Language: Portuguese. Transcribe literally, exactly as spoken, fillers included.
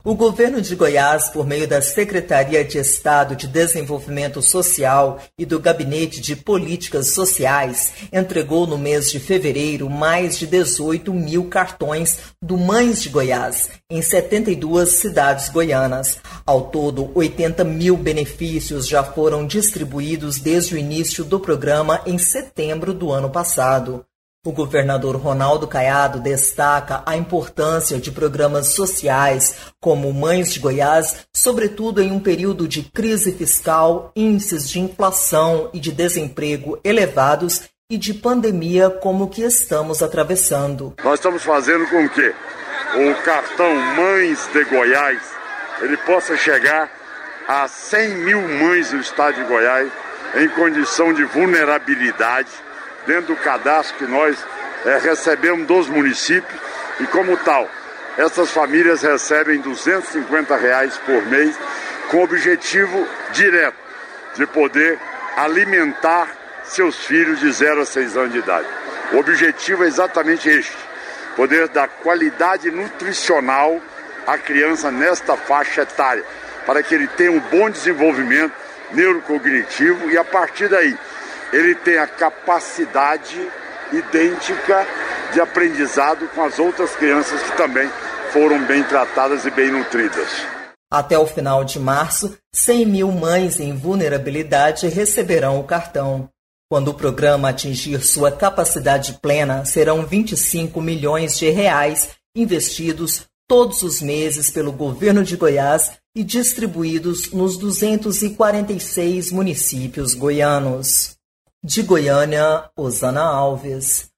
O governo de Goiás, por meio da Secretaria de Estado de Desenvolvimento Social e do Gabinete de Políticas Sociais, entregou no mês de fevereiro mais de dezoito mil cartões do Mães de Goiás, em setenta e duas cidades goianas. Ao todo, oitenta mil benefícios já foram distribuídos desde o início do programa em setembro do ano passado. O governador Ronaldo Caiado destaca a importância de programas sociais como Mães de Goiás, sobretudo em um período de crise fiscal, índices de inflação e de desemprego elevados e de pandemia como o que estamos atravessando. Nós estamos fazendo com que o cartão Mães de Goiás ele possa chegar a cem mil mães no estado de Goiás em condição de vulnerabilidade, dentro do cadastro que nós é, recebemos dos municípios, e como tal, essas famílias recebem duzentos e cinquenta reais por mês, com o objetivo direto de poder alimentar seus filhos de zero a seis anos de idade. O objetivo é exatamente este, poder dar qualidade nutricional à criança nesta faixa etária, para que ele tenha um bom desenvolvimento neurocognitivo e a partir daí ele tem a capacidade idêntica de aprendizado com as outras crianças que também foram bem tratadas e bem nutridas. Até o final de março, cem mil mães em vulnerabilidade receberão o cartão. Quando o programa atingir sua capacidade plena, serão vinte e cinco milhões de reais investidos todos os meses pelo governo de Goiás e distribuídos nos duzentos e quarenta e seis municípios goianos. De Goiânia, Osana Alves.